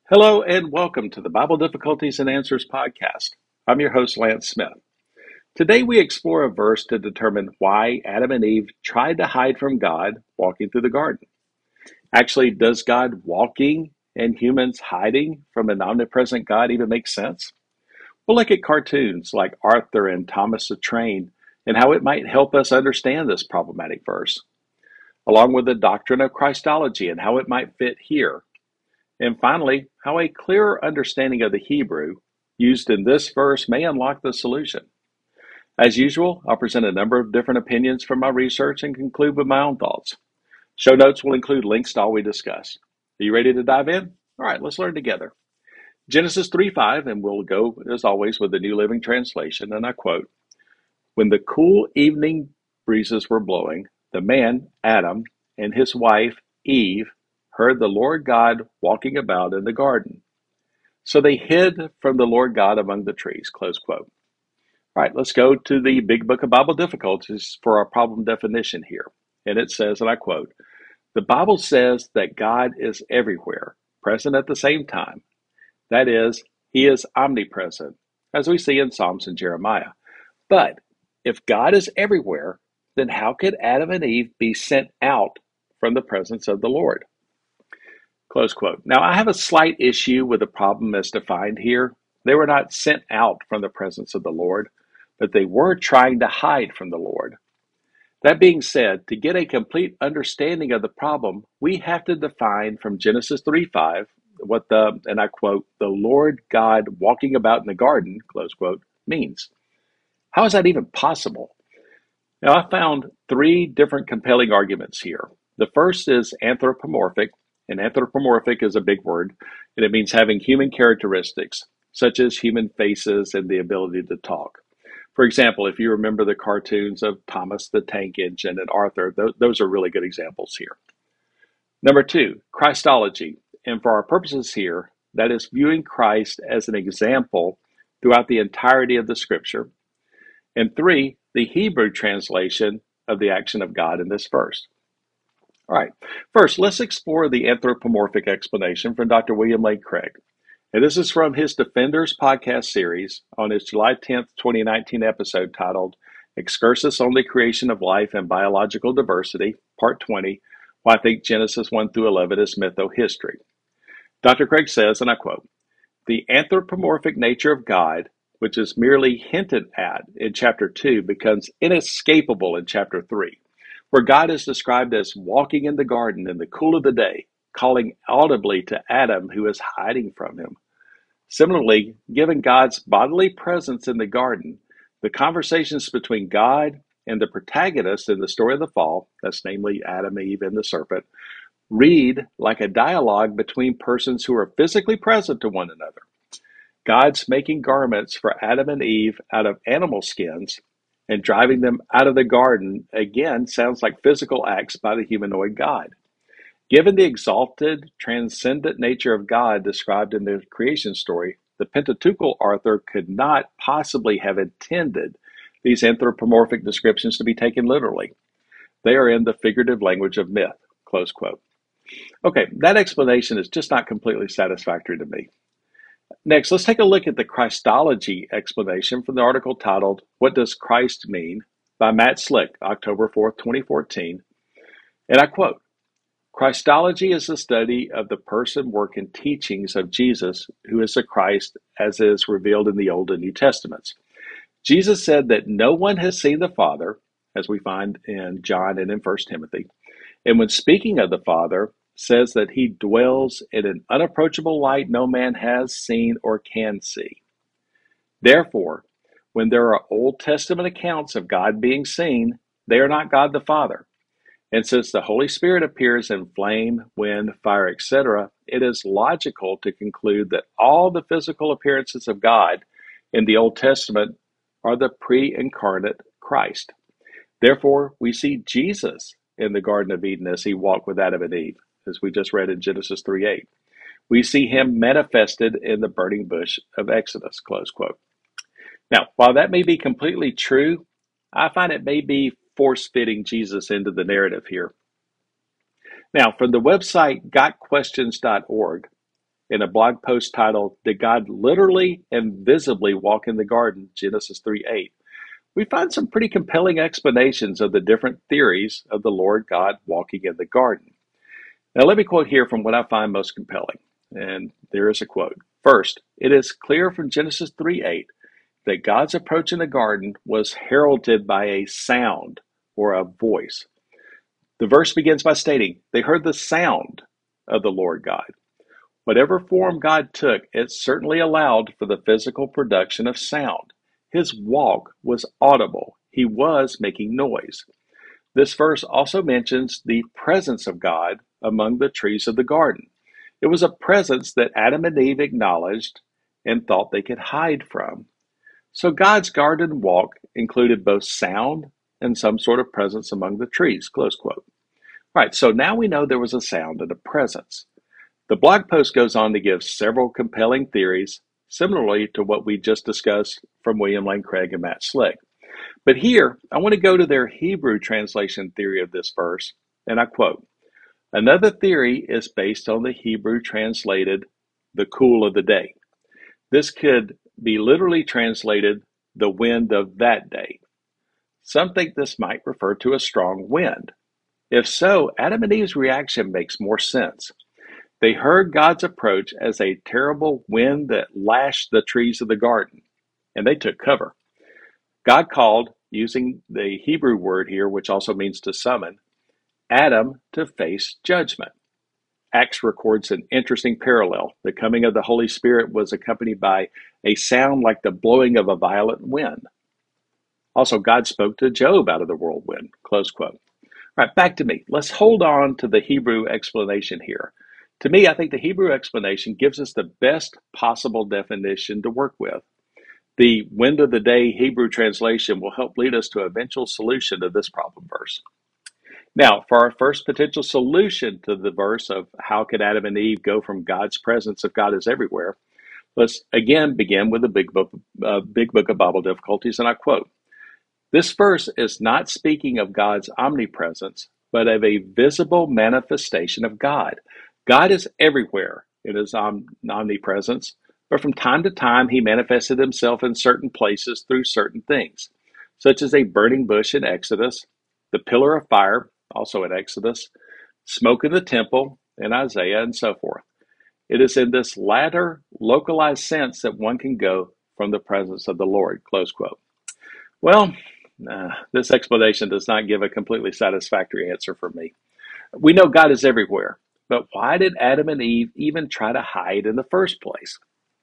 Hello and welcome to the Bible Difficulties and Answers podcast. I'm your host, Lance Smith. Today we explore a verse to determine why Adam and Eve tried to hide from God walking through the garden. Actually, does God walking and humans hiding from an omnipresent God even make sense? We'll look at cartoons like Arthur and Thomas the Train and how it might help us understand this problematic verse, along with the doctrine of Christology and how it might fit here. And finally, how a clearer understanding of the Hebrew used in this verse may unlock the solution. As usual, I'll present a number of different opinions from my research and conclude with my own thoughts. Show notes will include links to all we discussed. Are you ready to dive in? All right, let's learn together. Genesis 3:5, and we'll go, as always, with the New Living Translation, and I quote, "When the cool evening breezes were blowing, the man, Adam, and his wife, Eve, heard the Lord God walking about in the garden. So they hid from the Lord God among the trees." Close quote. All right, let's go to the Big Book of Bible Difficulties for our problem definition here. And it says, and I quote, "The Bible says that God is everywhere, present at the same time. That is, he is omnipresent, as we see in Psalms and Jeremiah. But if God is everywhere, then how could Adam and Eve be sent out from the presence of the Lord?" Close quote. Now, I have a slight issue with the problem as defined here. They were not sent out from the presence of the Lord, but they were trying to hide from the Lord. That being said, to get a complete understanding of the problem, we have to define from Genesis 3:5 what and I quote, "the Lord God walking about in the garden," close quote, means. How is that even possible? Now, I found three different compelling arguments here. The first is anthropomorphic, and anthropomorphic is a big word, and it means having human characteristics, such as human faces and the ability to talk. For example, if you remember the cartoons of Thomas the Tank Engine and Arthur, those are really good examples here. Number two, Christology, and for our purposes here, that is viewing Christ as an example throughout the entirety of the scripture. And three, the Hebrew translation of the action of God in this verse. All right, first, let's explore the anthropomorphic explanation from Dr. William Lane Craig. And this is from his Defenders podcast series on his July 10th, 2019 episode titled Excursus on the Creation of Life and Biological Diversity, Part 20, Why I Think Genesis 1 through 11 is Mytho-History. Dr. Craig says, and I quote, "The anthropomorphic nature of God, which is merely hinted at in chapter 2, becomes inescapable in chapter 3, where God is described as walking in the garden in the cool of the day, calling audibly to Adam, who is hiding from him. Similarly, given God's bodily presence in the garden, the conversations between God and the protagonist in the story of the fall, that's namely Adam, Eve, and the serpent, read like a dialogue between persons who are physically present to one another. God's making garments for Adam and Eve out of animal skins and driving them out of the garden again sounds like physical acts by the humanoid God. Given the exalted, transcendent nature of God described in the creation story, the Pentateuchal author could not possibly have intended these anthropomorphic descriptions to be taken literally. They are in the figurative language of myth." Close quote. Okay, that explanation is just not completely satisfactory to me. Next, let's take a look at the Christology explanation from the article titled "What Does Christ Mean?" by Matt Slick, October 4th, 2014. And I quote, "Christology is the study of the person, work, and teachings of Jesus, who is the Christ as is revealed in the Old and New Testaments. Jesus said that no one has seen the Father, as we find in John and in 1 Timothy, and when speaking of the Father, says that he dwells in an unapproachable light no man has seen or can see. Therefore, when there are Old Testament accounts of God being seen, they are not God the Father. And since the Holy Spirit appears in flame, wind, fire, etc., it is logical to conclude that all the physical appearances of God in the Old Testament are the pre-incarnate Christ. Therefore, we see Jesus in the Garden of Eden as he walked with Adam and Eve, as we just read in Genesis 3:8. We see him manifested in the burning bush of Exodus," close quote. Now, while that may be completely true, I find it may be force-fitting Jesus into the narrative here. Now, from the website gotquestions.org, in a blog post titled, Did God Literally and Visibly Walk in the Garden? Genesis 3:8. We find some pretty compelling explanations of the different theories of the Lord God walking in the garden. Now, let me quote here from what I find most compelling. And there is a quote. First, it is clear from Genesis 3:8 that God's approach in the garden was heralded by a sound or a voice. The verse begins by stating, They heard the sound of the Lord God. Whatever form God took, it certainly allowed for the physical production of sound. His walk was audible. He was making noise. This verse also mentions the presence of God among the trees of the garden. It was a presence that Adam and Eve acknowledged and thought they could hide from. So God's garden walk included both sound and some sort of presence among the trees, close quote. Right, so now we know there was a sound and a presence. The blog post goes on to give several compelling theories, similarly to what we just discussed from William Lane Craig and Matt Slick. But here, I want to go to their Hebrew translation theory of this verse, and I quote, Another theory is based on the Hebrew translated, the cool of the day. This could be literally translated, the wind of that day. Some think this might refer to a strong wind. If so, Adam and Eve's reaction makes more sense. They heard God's approach as a terrible wind that lashed the trees of the garden, and they took cover. God called, using the Hebrew word here, which also means to summon, Adam to face judgment. Acts records an interesting parallel. The coming of the Holy Spirit was accompanied by a sound like the blowing of a violent wind. Also, God spoke to Job out of the whirlwind, close quote. All right, back to me. Let's hold on to the Hebrew explanation here. To me, I think the Hebrew explanation gives us the best possible definition to work with. The wind of the day Hebrew translation will help lead us to an eventual solution to this problem verse. Now, for our first potential solution to the verse of how could Adam and Eve go from God's presence if God is everywhere, let's again begin with the big book of Bible difficulties, and I quote, This verse is not speaking of God's omnipresence, but of a visible manifestation of God. God is everywhere in his omnipresence, but from time to time he manifested himself in certain places through certain things, such as a burning bush in Exodus, the pillar of fire, also in Exodus, smoke in the temple in Isaiah, and so forth. It is in this latter localized sense that one can go from the presence of the Lord, close quote. Well, this explanation does not give a completely satisfactory answer for me. We know God is everywhere, but why did Adam and Eve even try to hide in the first place?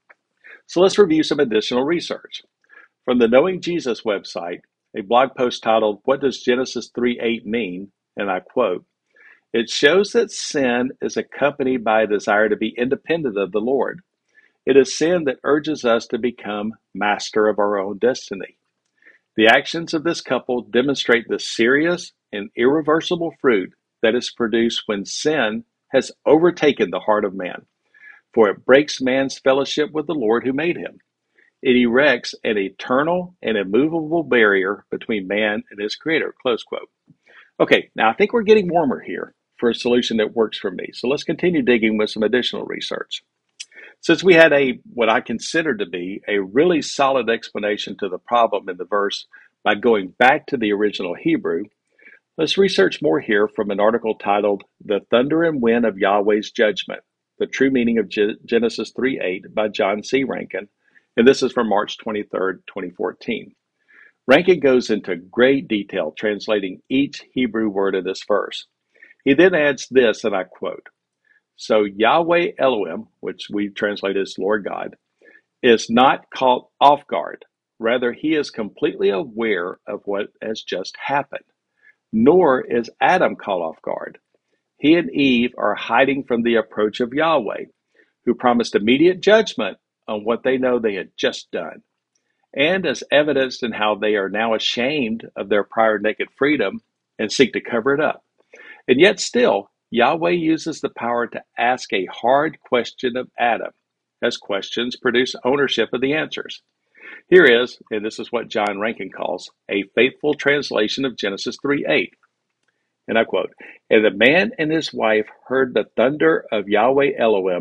So let's review some additional research. From the Knowing Jesus website, a blog post titled, What Does Genesis 3:8 Mean? And I quote, It shows that sin is accompanied by a desire to be independent of the Lord. It is sin that urges us to become master of our own destiny. The actions of this couple demonstrate the serious and irreversible fruit that is produced when sin has overtaken the heart of man, for it breaks man's fellowship with the Lord who made him. It erects an eternal and immovable barrier between man and his creator, close quote. Okay, now I think we're getting warmer here for a solution that works for me. So let's continue digging with some additional research. Since we had what I consider to be a really solid explanation to the problem in the verse by going back to the original Hebrew, let's research more here from an article titled The Thunder and Wind of Yahweh's Judgment, The True Meaning of Genesis 3:8 by John C. Rankin, and this is from March 23rd, 2014. Rankin goes into great detail translating each Hebrew word of this verse. He then adds this, and I quote, So Yahweh Elohim, which we translate as Lord God, is not caught off guard. Rather, he is completely aware of what has just happened. Nor is Adam caught off guard. He and Eve are hiding from the approach of Yahweh, who promised immediate judgment on what they know they had just done. And as evidenced in how they are now ashamed of their prior naked freedom and seek to cover it up. And yet still, Yahweh uses the power to ask a hard question of Adam, as questions produce ownership of the answers. Here is, and this is what John Rankin calls, a faithful translation of Genesis 3:8. And I quote, And the man and his wife heard the thunder of Yahweh Elohim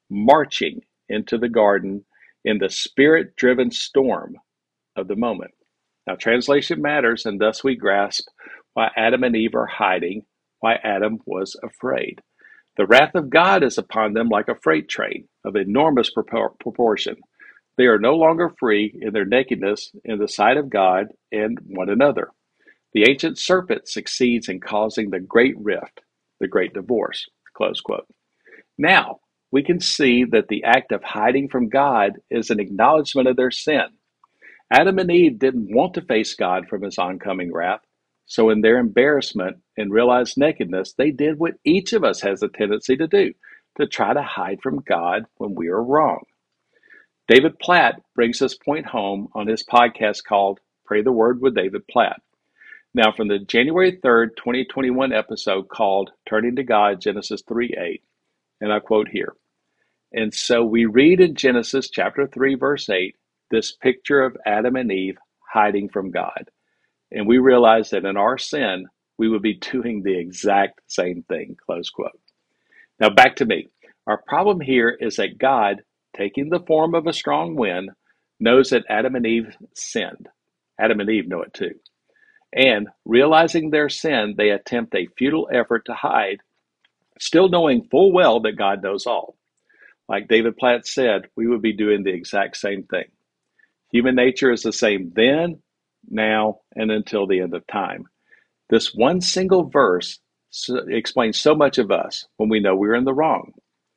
marching into the garden in the spirit-driven storm of the moment. Now, translation matters, and thus we grasp why Adam and Eve are hiding, why Adam was afraid. The wrath of God is upon them like a freight train of enormous proportion. They are no longer free in their nakedness in the sight of God and one another. The ancient serpent succeeds in causing the great rift, the great divorce. Close quote. Now, we can see that the act of hiding from God is an acknowledgement of their sin. Adam and Eve didn't want to face God from his oncoming wrath, so in their embarrassment and realized nakedness, they did what each of us has a tendency to do, to try to hide from God when we are wrong. David Platt brings this point home on his podcast called Pray the Word with David Platt. Now, from the January 3rd, 2021 episode called Turning to God, Genesis 3:8, and I quote here, "And so we read in Genesis chapter 3, verse 8, this picture of Adam and Eve hiding from God. And we realize that in our sin, we would be doing the exact same thing," close quote. Now, back to me. Our problem here is that God, taking the form of a strong wind, knows that Adam and Eve sinned. Adam and Eve know it too. And realizing their sin, they attempt a futile effort to hide, still knowing full well that God knows all. Like David Platt said, we would be doing the exact same thing. Human nature is the same then, now, and until the end of time. This one single verse explains so much of us when we know we're in the wrong.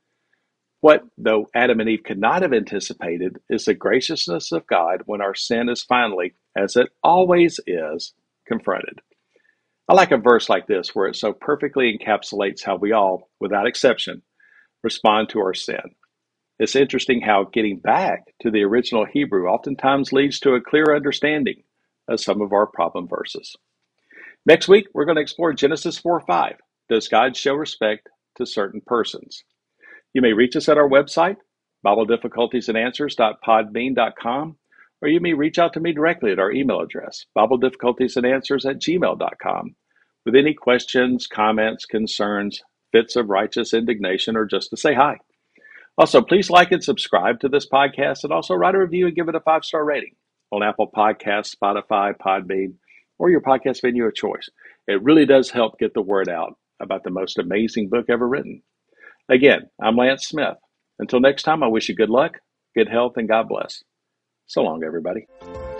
What, though, Adam and Eve could not have anticipated is the graciousness of God when our sin is finally, as it always is, confronted. I like a verse like this where it so perfectly encapsulates how we all, without exception, respond to our sin. It's interesting how getting back to the original Hebrew oftentimes leads to a clear understanding of some of our problem verses. Next week, we're going to explore Genesis 4:5. Does God show respect to certain persons? You may reach us at our website, BibleDifficultiesAndAnswers.podbean.com, or you may reach out to me directly at our email address, BibleDifficultiesAndAnswers@gmail.com, with any questions, comments, concerns, fits of righteous indignation, or just to say hi. Also, please like and subscribe to this podcast, and also write a review and give it a 5-star rating on Apple Podcasts, Spotify, Podbean, or your podcast venue of choice. It really does help get the word out about the most amazing book ever written. Again, I'm Lance Smith. Until next time, I wish you good luck, good health, and God bless. So long, everybody.